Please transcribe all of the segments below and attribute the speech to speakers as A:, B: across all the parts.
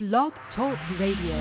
A: Blog Talk Radio.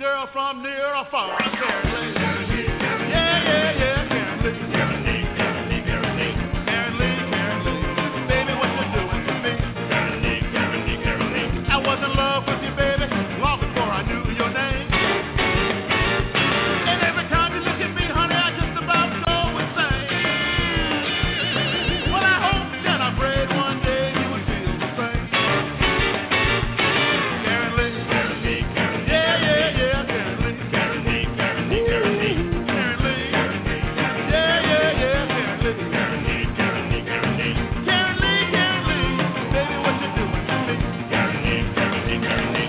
A: girl from near or far. Karen Lee. Yeah, yeah, yeah, Karen Lee. Karen Lee, Karen Lee, Karen Lee. Karen Lee, Karen Lee. Baby, what you doing to me? Karen Lee, Karen Lee, Karen Lee. I was in love with you, baby, long before I knew your name. And every time you look at me, honey, I just about go insane. Well, I hope that I prayed one day you would feel the same. Karen Lee, Karen Lee, Karen Lee. Yeah, yeah, yeah, Karen Lee. Karen Lee, Karen Lee, Karen Lee. Karen Lee, Karen Lee. Yeah, yeah, yeah, Karen Lee. Karen Lee, Karen Lee, Karen Lee. Karen Lee, Karen Lee. Baby, what you doing to me? Karen Lee, Karen Lee, Karen Lee.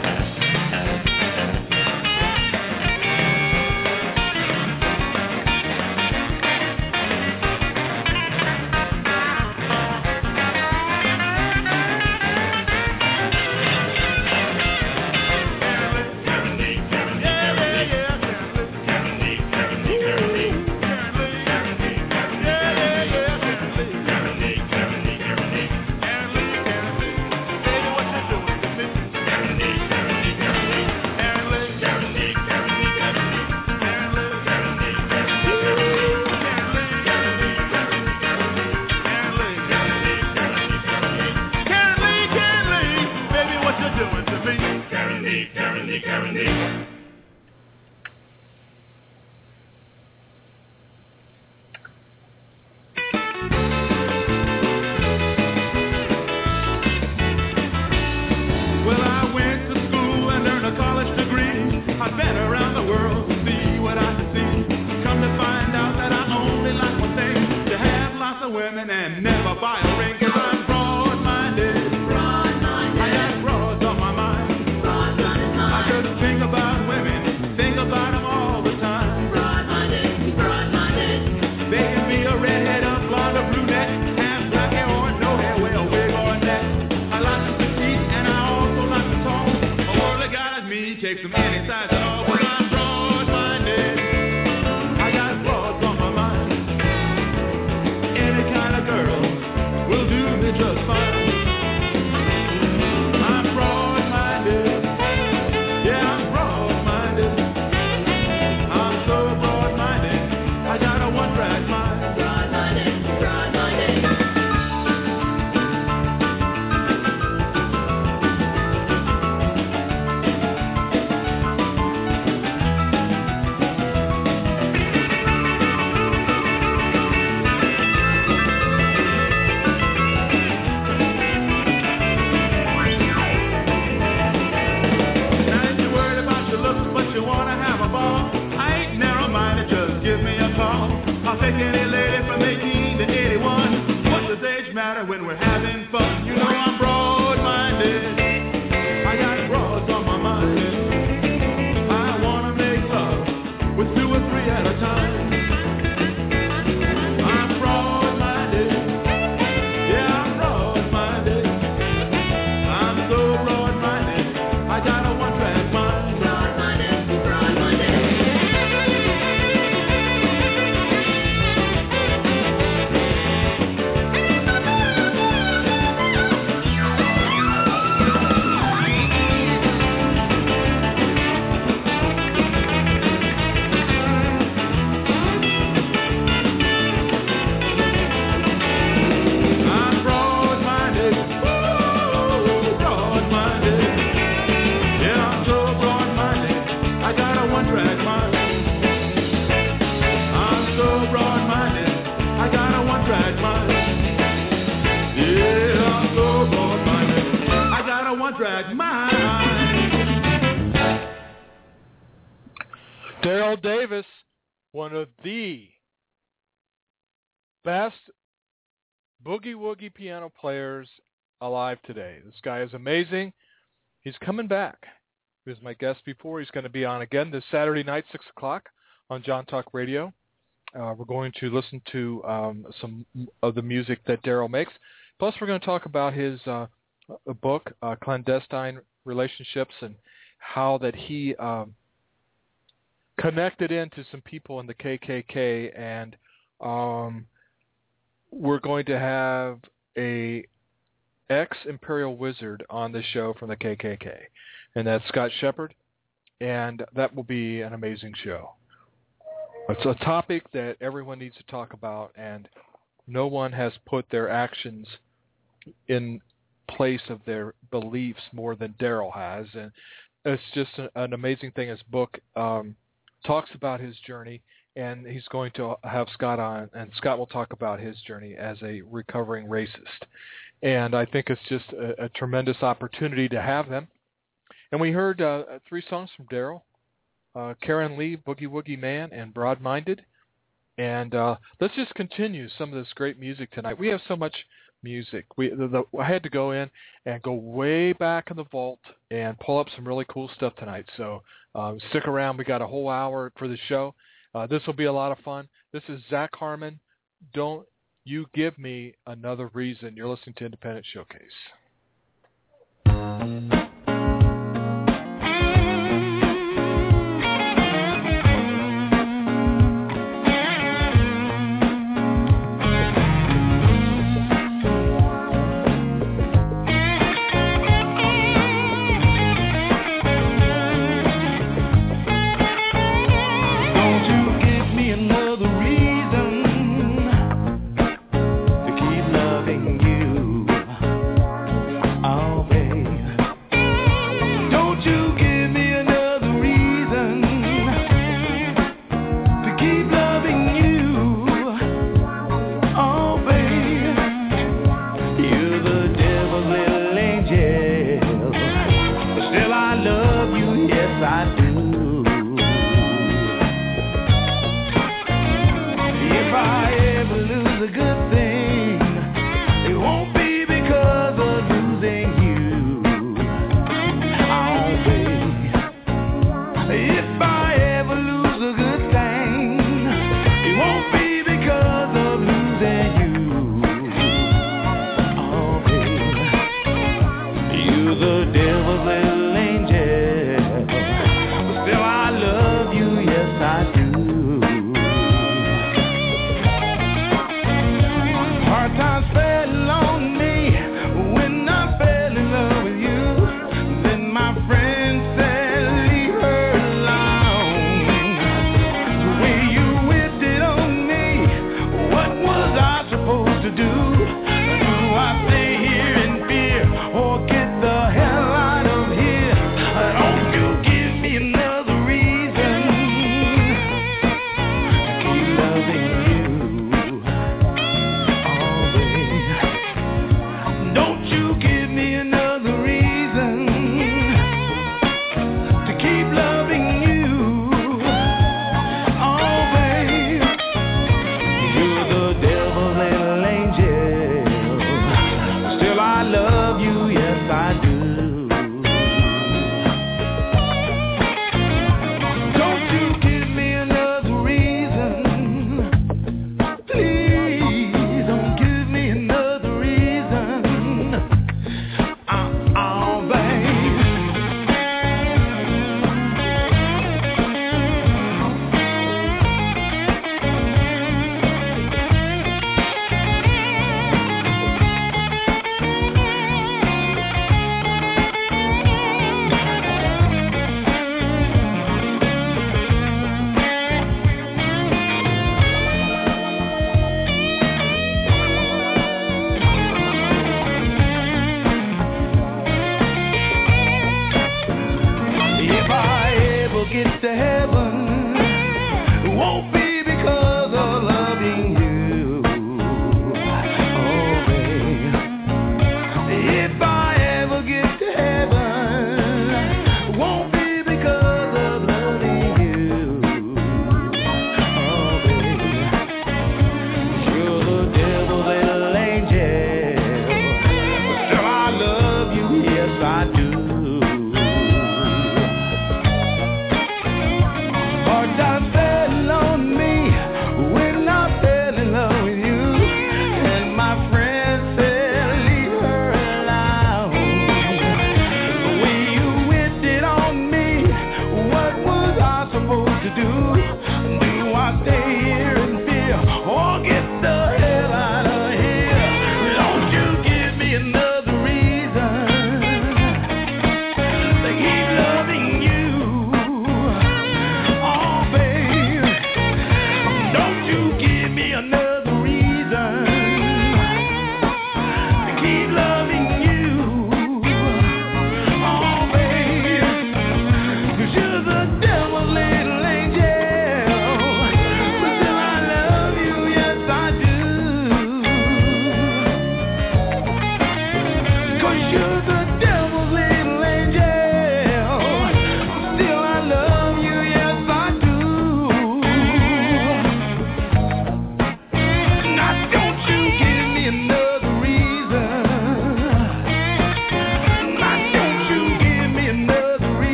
A: Well, I went to school and earned a college degree. I've been around the world to see what I can see. Come to find out that I only like one thing, to have lots of women and never buy a ring. 'Cause I'm broad-minded. I got broads on my mind. I just think about women, think about them all the time. They can be a redhead, a blonde, a brunette, have black hair or no hair, wear a wig or a net. I like them petite and I also like them tall. A worldly guy like me takes them any size at all. Well, I'm broad-minded. I got broads on my mind. Any kind of girl will do me just fine. I'm broad-minded. Yeah, I'm broad-minded. I'm so broad-minded. I got a one-track mind. Now if you're worried about your looks, but you wanna have a ball, I ain't narrow-minded, just give me a call. I'll take any lady from 18 to 81. What does age matter when we're having fun? You know I'm broad-minded. I got broads on my mind. I wanna make love with 2 or 3 at a time. I'm broad-minded. Yeah, I'm broad-minded. I'm so broad-minded. I got a one-track mind. I'm broad-minded. Woo, broad-minded. Yeah, I'm so broad-minded. I got a one-track mind. I'm so broad-minded. I got a one-track mind. Yeah, I'm so broad-minded. I got a one-track mind.
B: Daryl Davis, one of the best boogie-woogie piano players alive today. This guy is amazing. He's coming back. He was my guest before. He's going to be on again this Saturday night, 6 o'clock on John Talk Radio. We're going to listen to some of the music that Daryl makes. Plus, we're going to talk about his book, Clandestine Relationships, and how that he connected into some people in the KKK. And we're going to have a ex-Imperial Wizard on the show from the KKK, and that's Scott Shepard. and that will be an amazing show. It's a topic that everyone needs to talk about, and no one has put their actions in place of their beliefs more than Daryl has, and it's just an amazing thing. His book talks about his journey, and he's going to have Scott on, and Scott will talk about his journey as a recovering racist. And I think it's just a tremendous opportunity to have them. And we heard 3 songs from Daryl, Karen Lee, Boogie Woogie Man, and Broad Minded. And let's just continue some of this great music tonight. We have so much music. I had to go in and go way back in the vault and pull up some really cool stuff tonight. So stick around. We got a whole hour for the show. This will be a lot of fun. This is Zach Harmon. Don't you give me another reason. You're listening to Independent Showcase.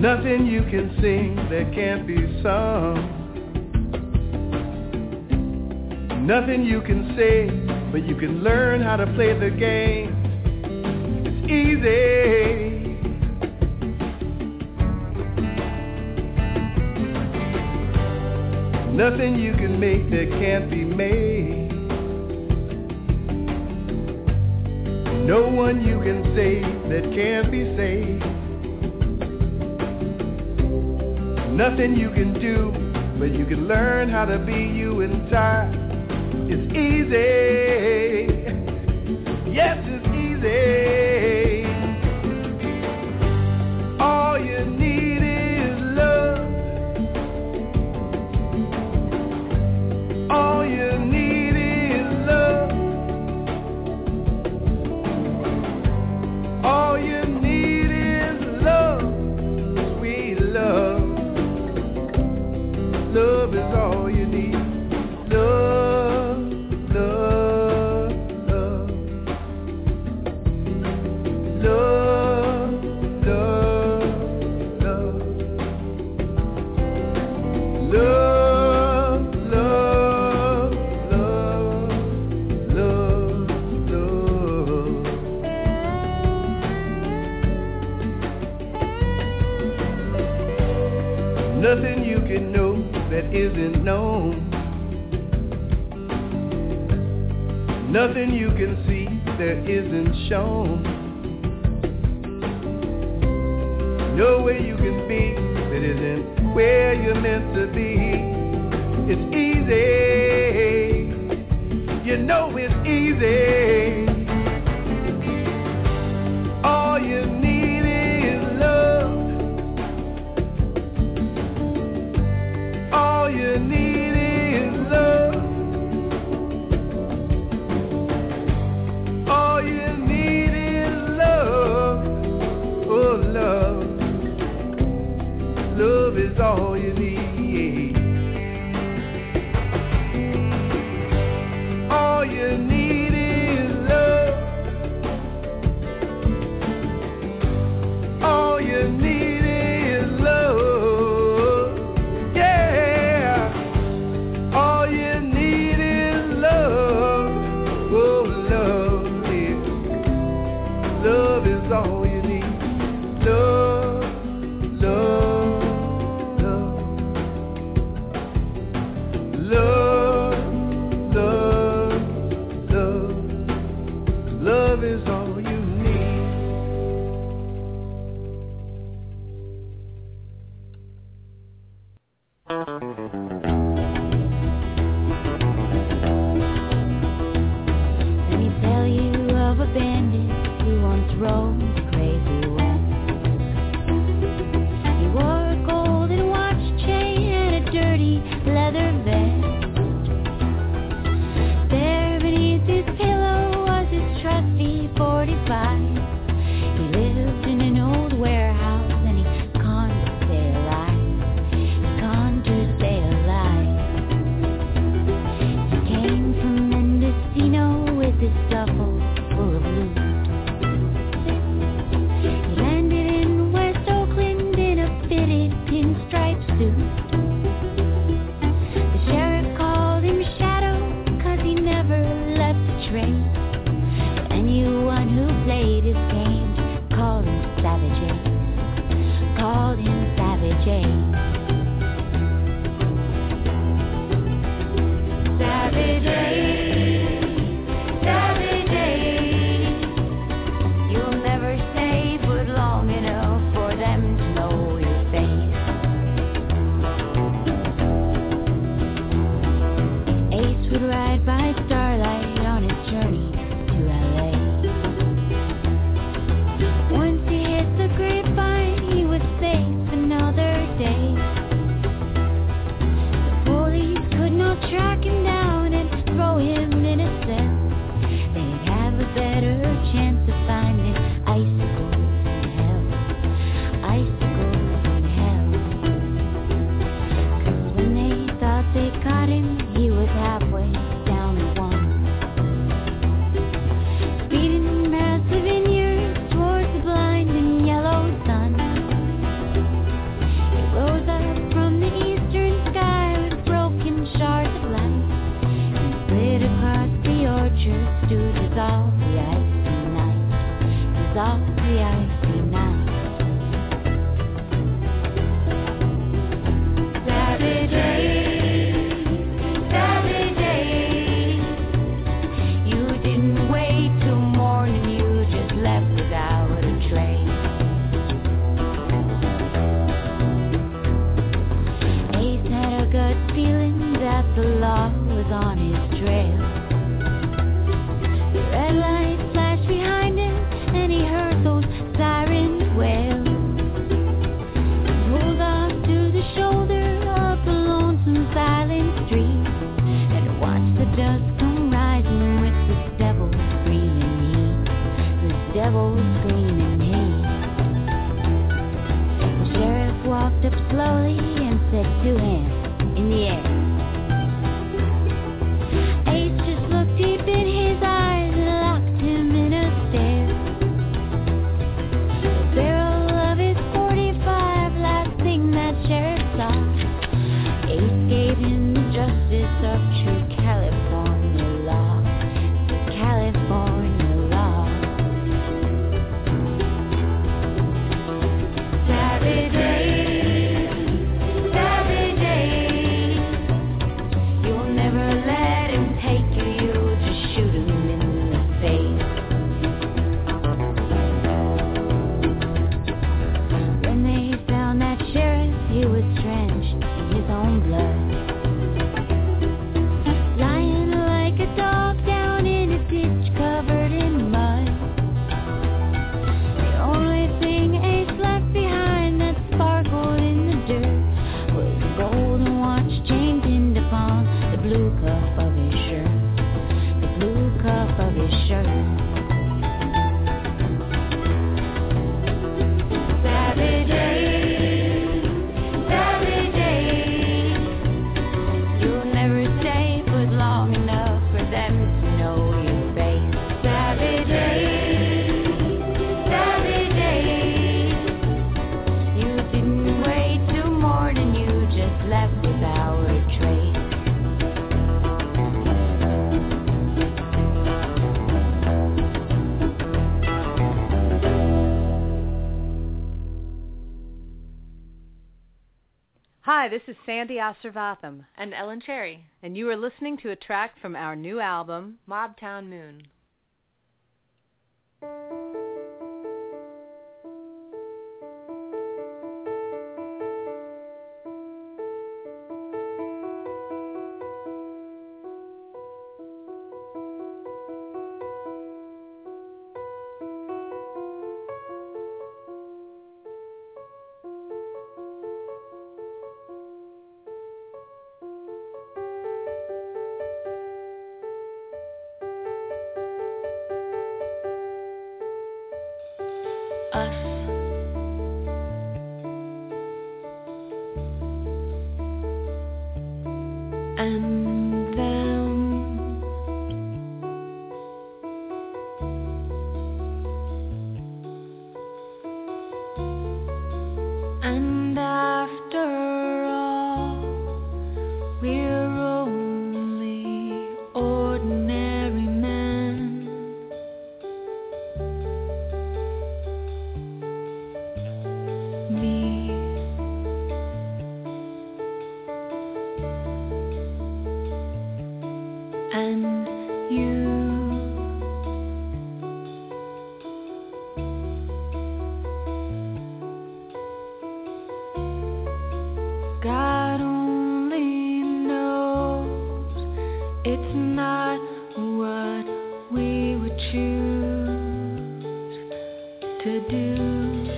A: Nothing you can sing that can't be sung. Nothing you can say, but you can learn how to play the game. It's easy. Nothing you can make that can't be made. No one you can save that can't be saved. Nothing you can do, but you can learn how to be you in time. It's easy. Yes, it's easy. All you need is love. All you need is love. All you need is love. Sweet love. Love is all you need. Love, love, love. Love, love, love. Love, love, love, love, love. Nothing you can know that isn't known. Nothing you can see that isn't shown. No way you can be that isn't where you're meant to be. It's easy. You know it's easy. All you need is love. All you need is love. All you need is love. Oh, love. Love is all you need. All you need is love. All you need is love. Yeah. All you need is love. Oh, love, yeah. Love is all you need. Love, love, love. Love, love, love. Love is all you need.
C: Let me tell you of a bandit who once roamed the crazy west. He wore a golden watch chain and a dirty leather vest. There beneath his pillow was his trusty 45. He lived in an old warehouse and he conned to stay alive. He conned to stay alive. He came from Mendocino with his duffel full of loot. He the icy night. Saturday, you didn't wait till morning, you just left without a trace. Ace had a gut feeling that the law was on his trail. The red light flashed behind him, and he heard those sirens wail. He pulled off to the shoulder of the lonesome silent street, and watched the dust come rising with the devil screaming heat. The devil screaming heat. The sheriff walked up slowly and said, 2 hands in the air. Ace just looked deep in his eyes and locked him in a stare. The barrel of his 45, last thing that sheriff saw. Ace gave him the justice of true California law. California law. Saturday, you'll never let him take you, you'll just shoot him in the face. When they found that sheriff, he was drenched in his own blood, lying like a dog down in a ditch covered in mud. The only thing Ace left behind that sparkled in the dirt was a golden watch chain pinned upon the blue cuff of his shirt. The blue cuff of his shirt. Saturday, you'll never stay put long enough for them to know your face. Saturday, you didn't wait till morning, you just left without a trace.
D: Hi, this is Sandy Asirvatham,
E: And Ellen Cherry,
D: and you are listening to a track from our new album,
E: Mobtown Moon.
C: Us. And them. And after all, we're only ordinary men. Me. And you. God only knows it's not what we would choose to do.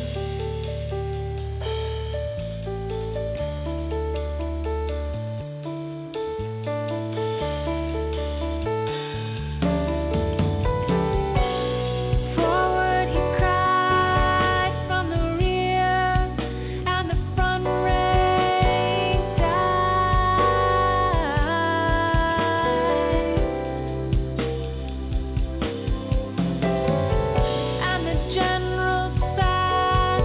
C: Forward he cried from the rear, and the front rank died, and the general sighed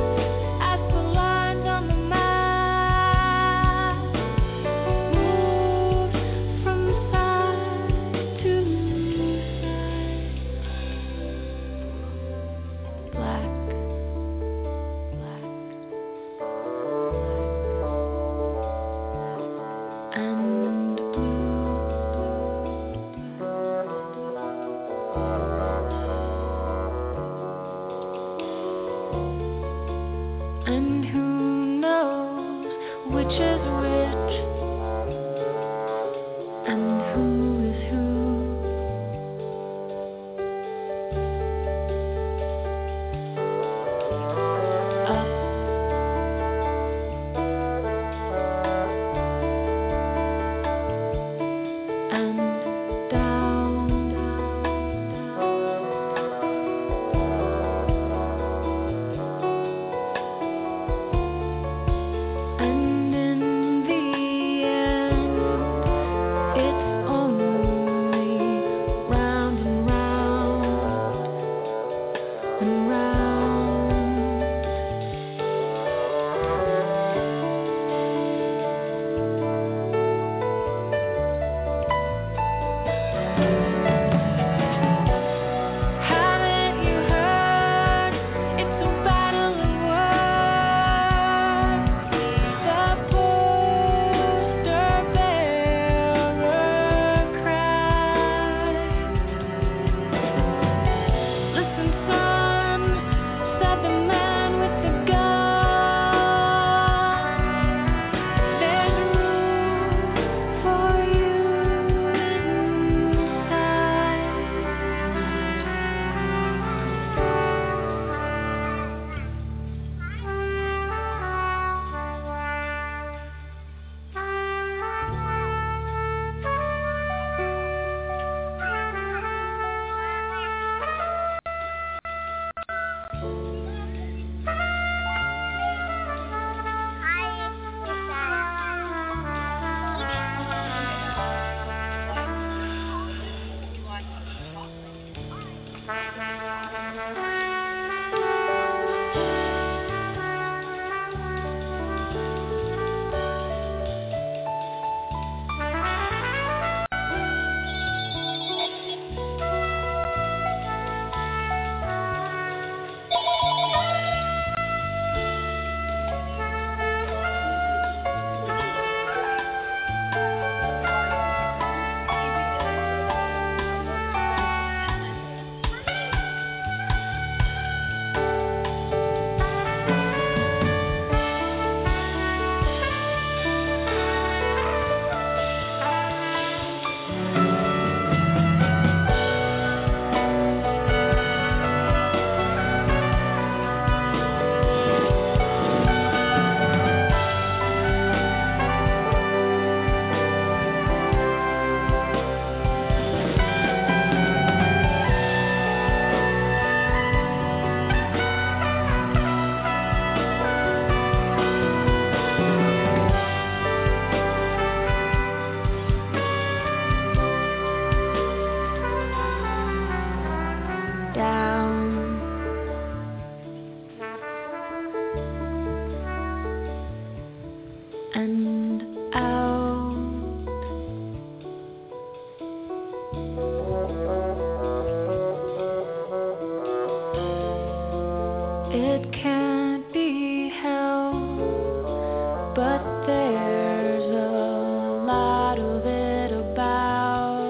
C: It can't be helped, but there's a lot of it about.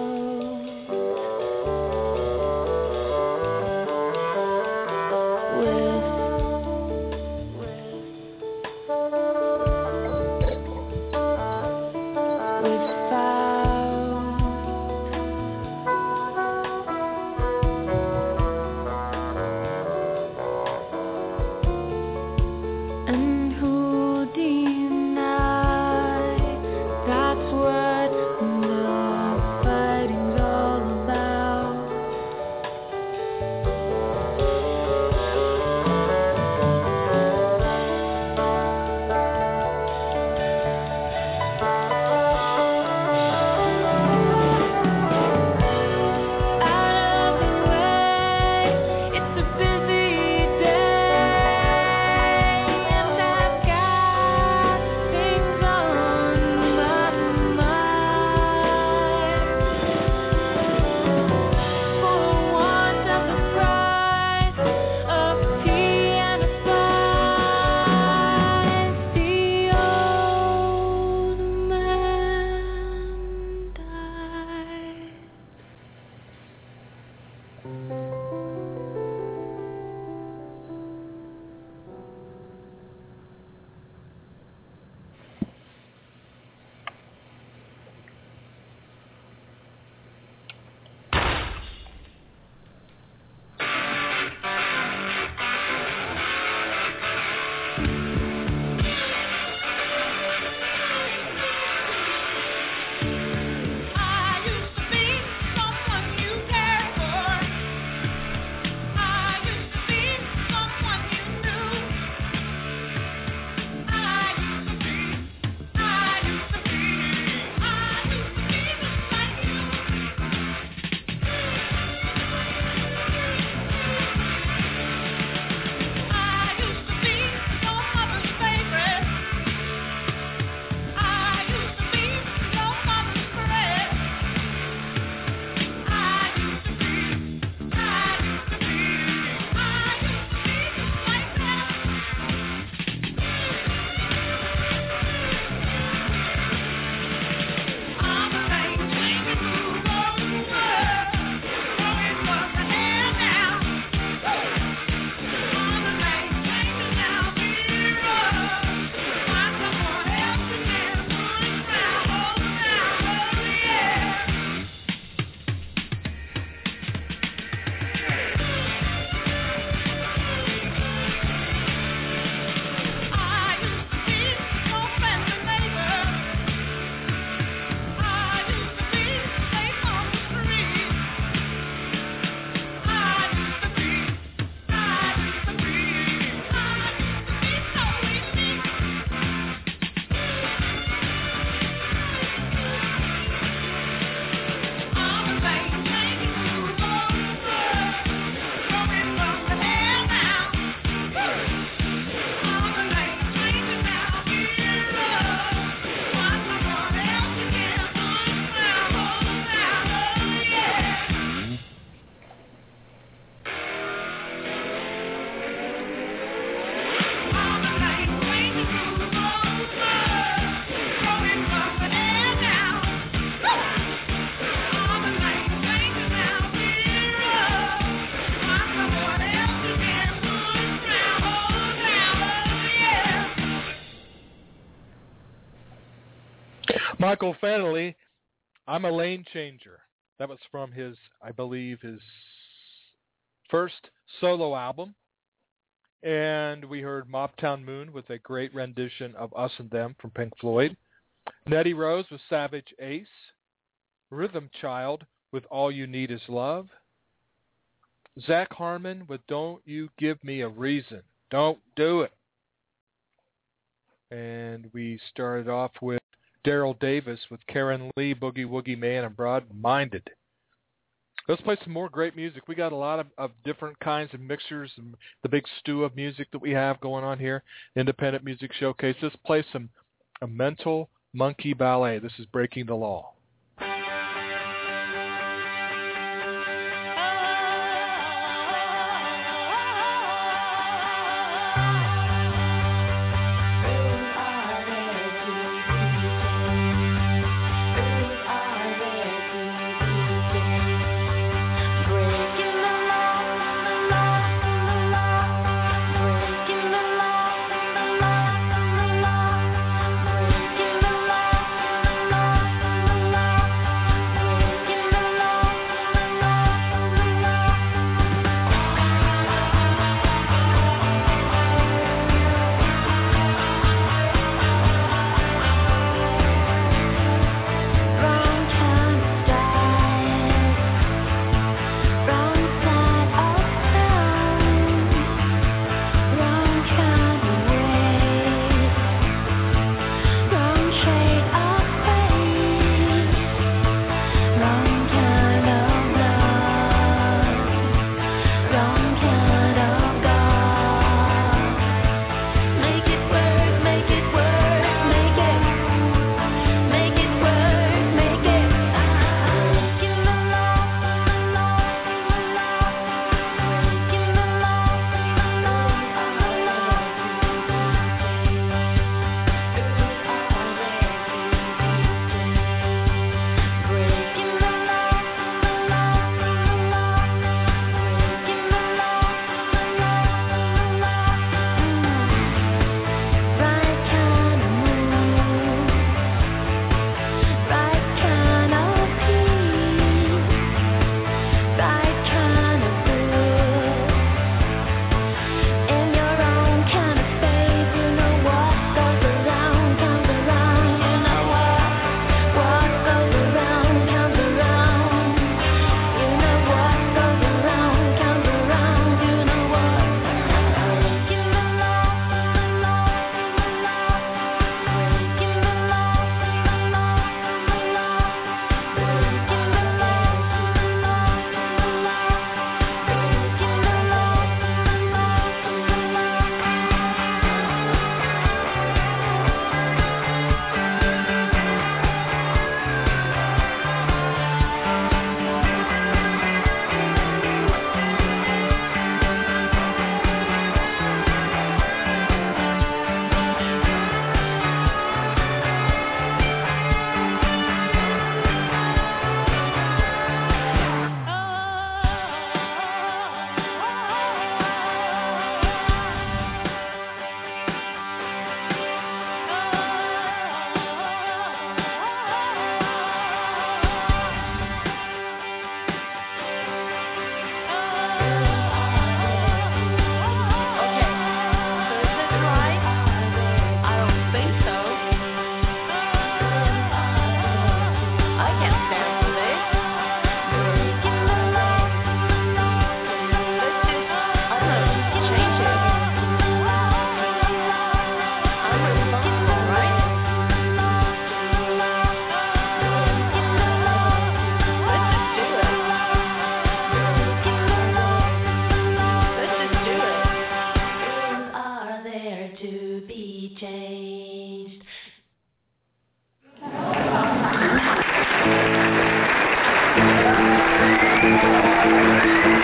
C: And who deny that's what the fighting's all about? Out of the way, it's a busy day, and I've got things on my mind. For want of the price of tea and a spice, the old man died. I used to be someone you cared for. I used to be someone you knew. I used to be just like you. I used to be your mother's favorite. I used to be your mother's friend. I used to be just like that. I'm a lane changing through the world, going from the head down. I'm a lane changing now, find someone else again, pulling down, yeah. I used to be your friendly neighbor. I used to be safe on the street. I used to be so easy. I'm a lane changing through the world, going from the head down. I'm a lane changing now, find someone else again, pulling down, yeah. I'm a lane changing through the world, going from the head down. I'm a lane changing now, find someone else again, pulling down, yeah.
B: Michael Fennelly, I'm a Lane Changer. That was from his, I believe, his first solo album. And we heard Moptown Moon with a great rendition of Us and Them from Pink Floyd. Nettie Rose with Savage Ace. Rhythm Child with All You Need Is Love. Zach Harmon with Don't You Give Me a Reason. Don't do it. And we started off with Daryl Davis with Karen Lee, Boogie Woogie Man, and Broad Minded. Let's play some more great music. We got a lot of different kinds of mixtures, and the big stew of music that we have going on here. Independent Music Showcase. Let's play a Mental Monkey Ballet. This is Breaking the Law.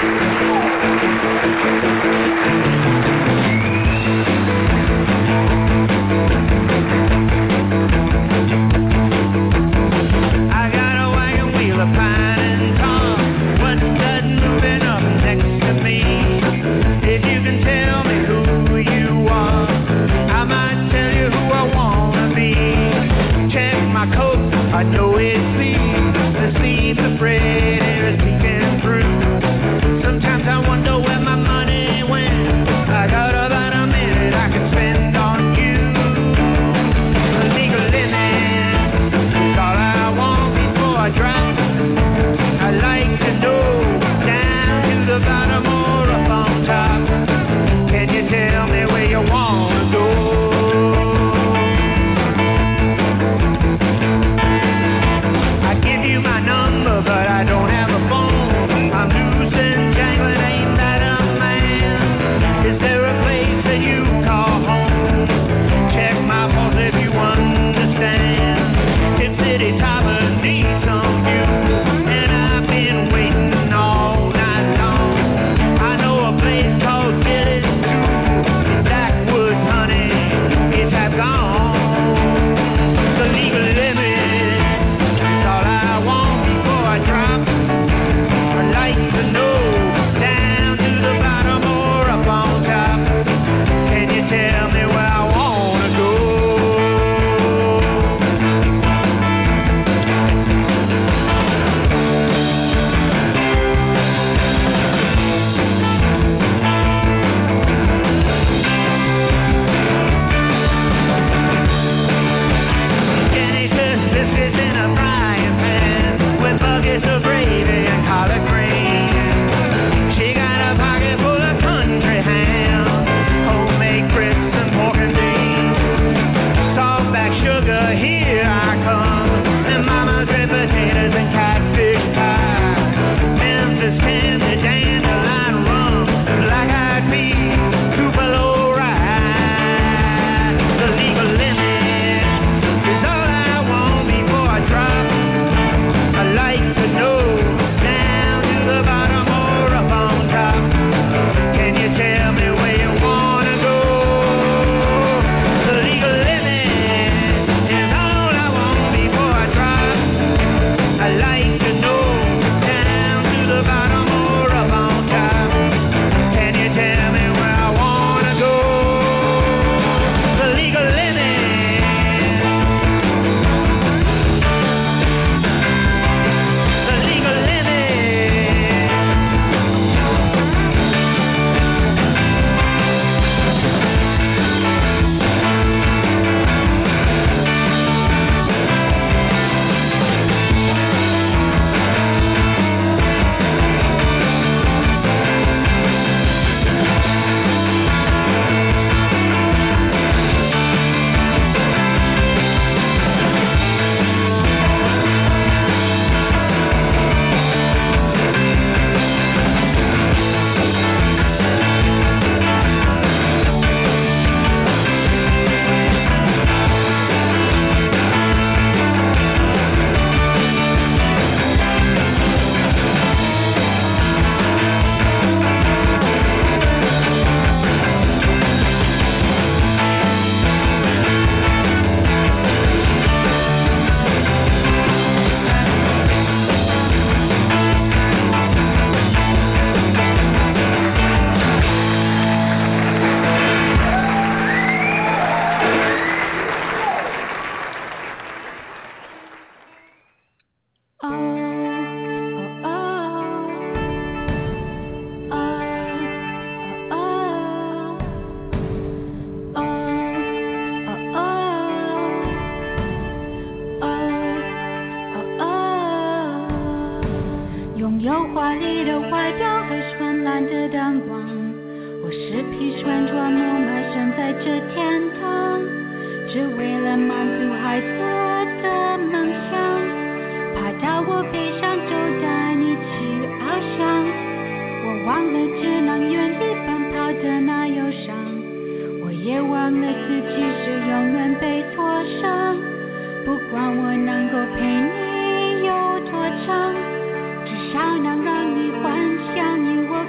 C: 能让你幻想与我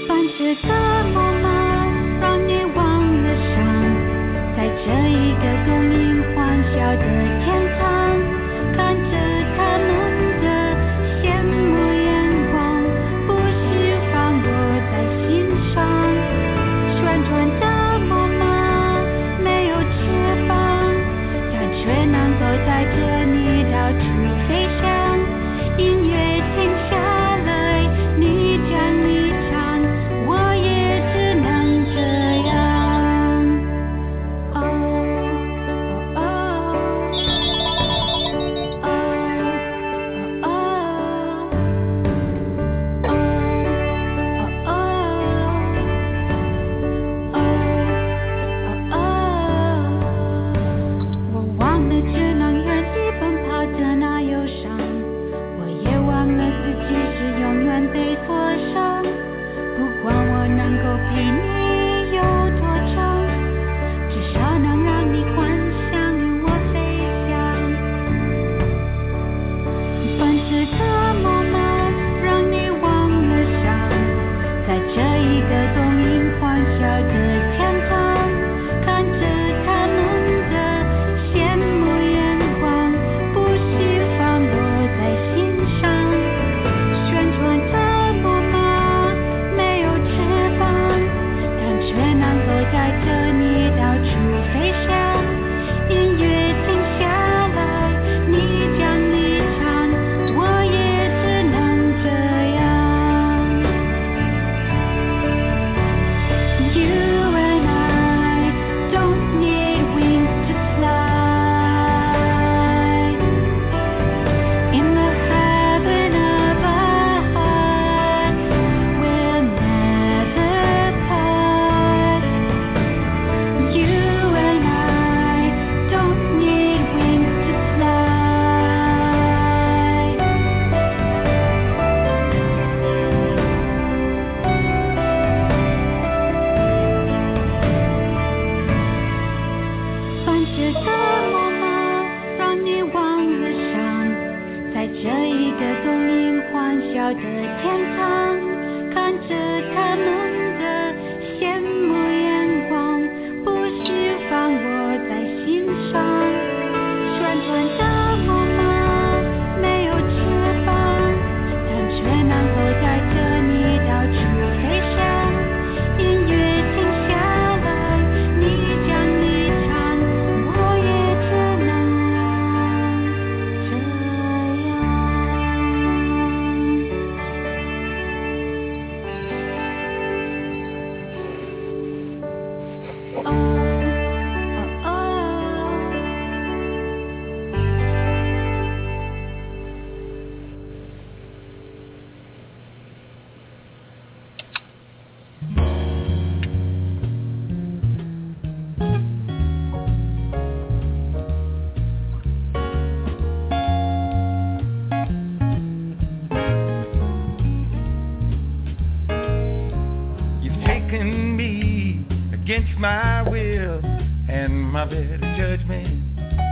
A: My will and my better judgment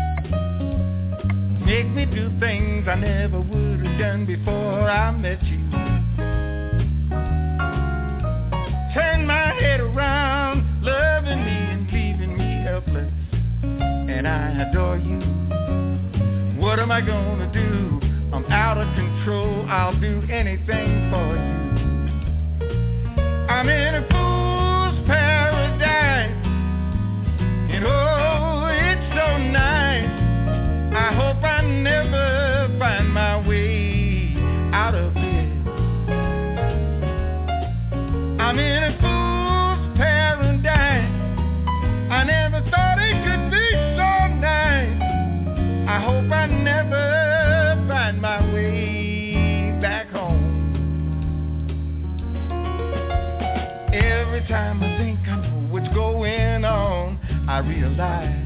A: make me do things I never would have done before I met you. Turn my head around, loving me and leaving me helpless, and I adore you. What am I gonna do? I'm out of control, I'll do anything for you. I'm in a fool's paradise, and oh, it's so nice. I hope I never find my way out of it. I'm in a fool's paradise. I never thought it could be so nice. I hope I never find my way back home. Every time I think I know what's going on, I realize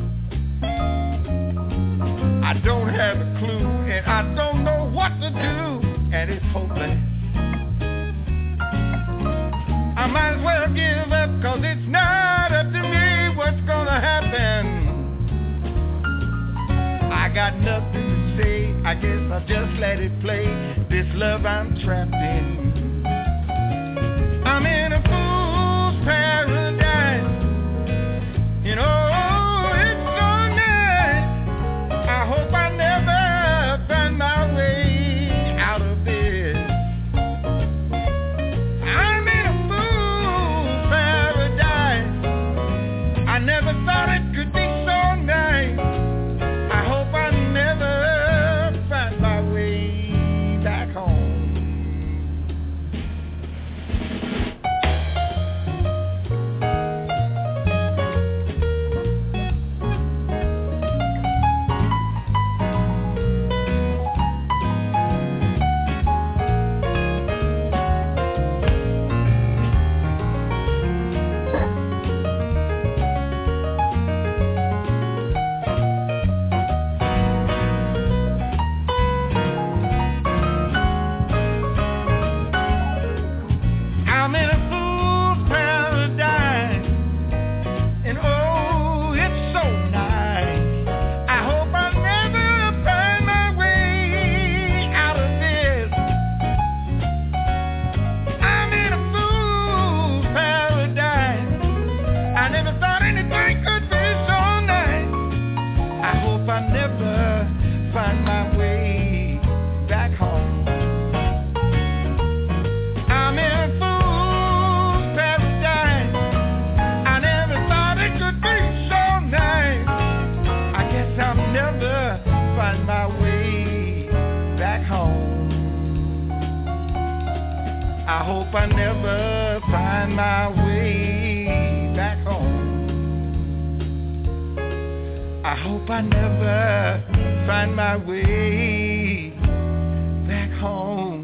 A: I don't have a clue, and I don't know what to do, and it's hopeless. I might as well give up, 'cause it's not up to me what's gonna happen. I got nothing to say, I guess I'll just let it play, this love I'm trapped in. I'm hope I never find my way back home. I hope I never find my way back home.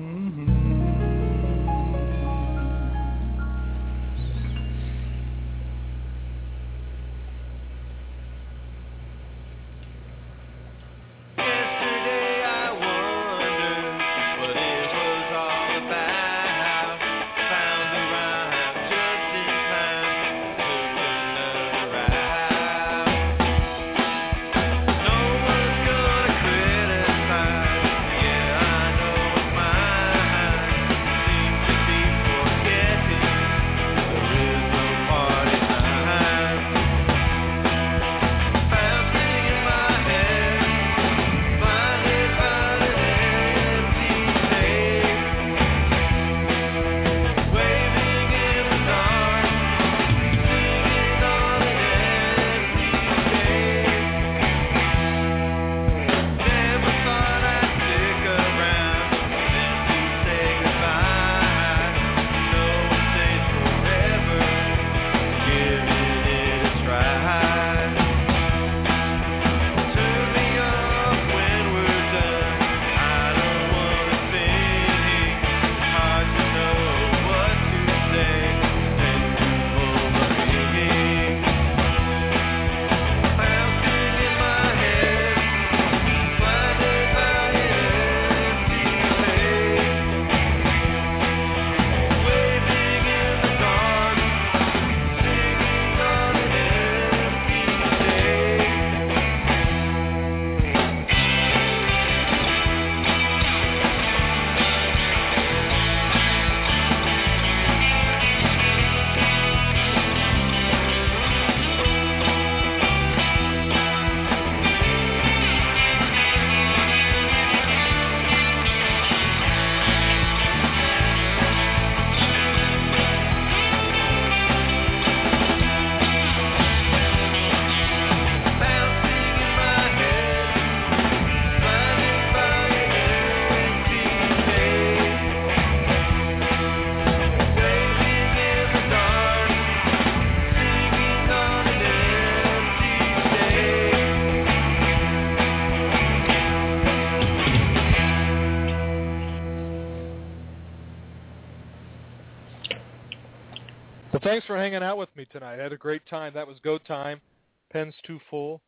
B: Well, thanks for hanging out with me tonight. I had a great time. That was Go Time, Pen's Too Full.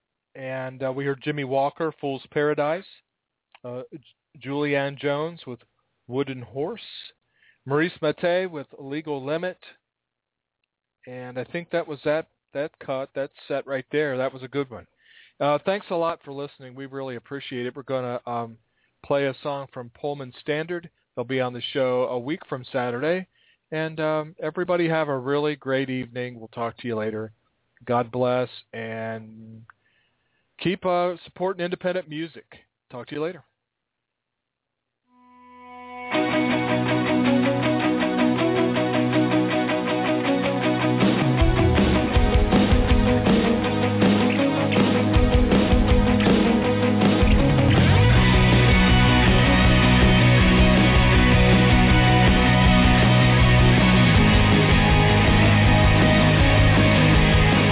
B: And we heard Jimmy Walker, Fool's Paradise. Julianne Jones with Wooden Horse. Maurice Maté with Legal Limit. And I think that was that set right there. That was a good one. Thanks a lot for listening. We really appreciate it. We're going to play a song from Pullman Standard. They'll be on the show a week from Saturday. And everybody have a really great evening. We'll talk to you later. God bless, and keep supporting independent music. Talk to you later.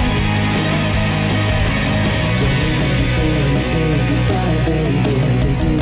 F: Baby,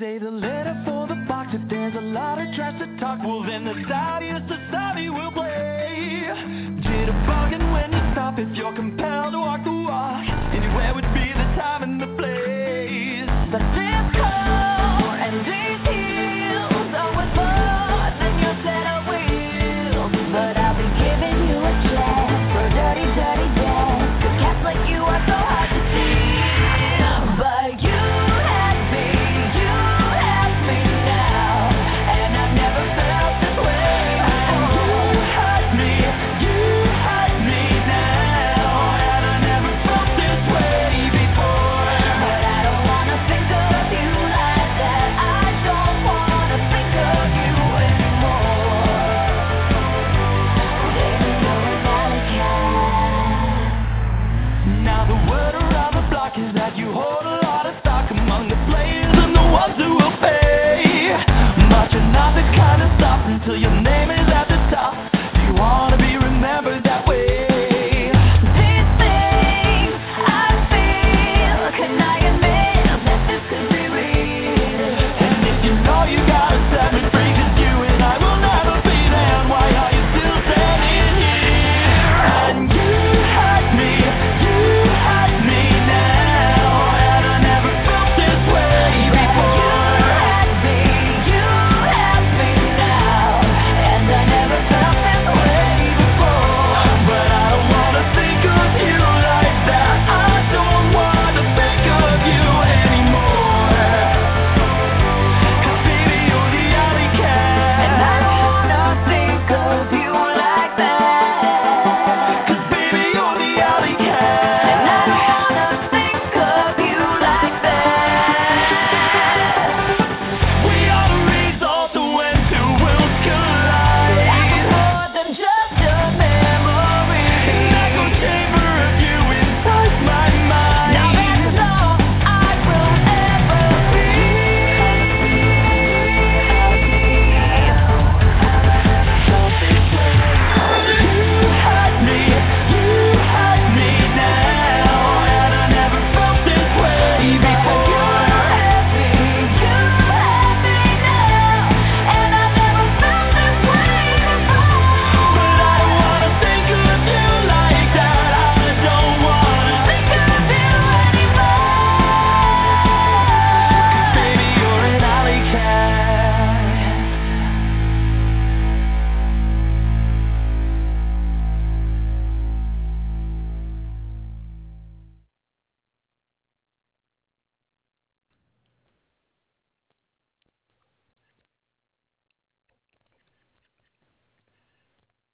A: say the letter for the box. If there's a lot of trash to talk, well then the saudi society will play. Jitterbugging when you stop, if you're compelled to walk the walk, anywhere would be the time and the place. The disco and these heels are with more than your set of wheels. But I'll be giving you a chance for a dirty, dirty dance. 'Cause cats like you are so hard to see. But you had me now, and I've never felt this way before. You hurt me now, and I never felt this way before. But I don't wanna think of you like that. I don't wanna think of you anymore. Baby, you're an alley cat. Now the word around the block is that you hold a lot of stock among the players and the ones who will pay. But you're not the kind of stop until you're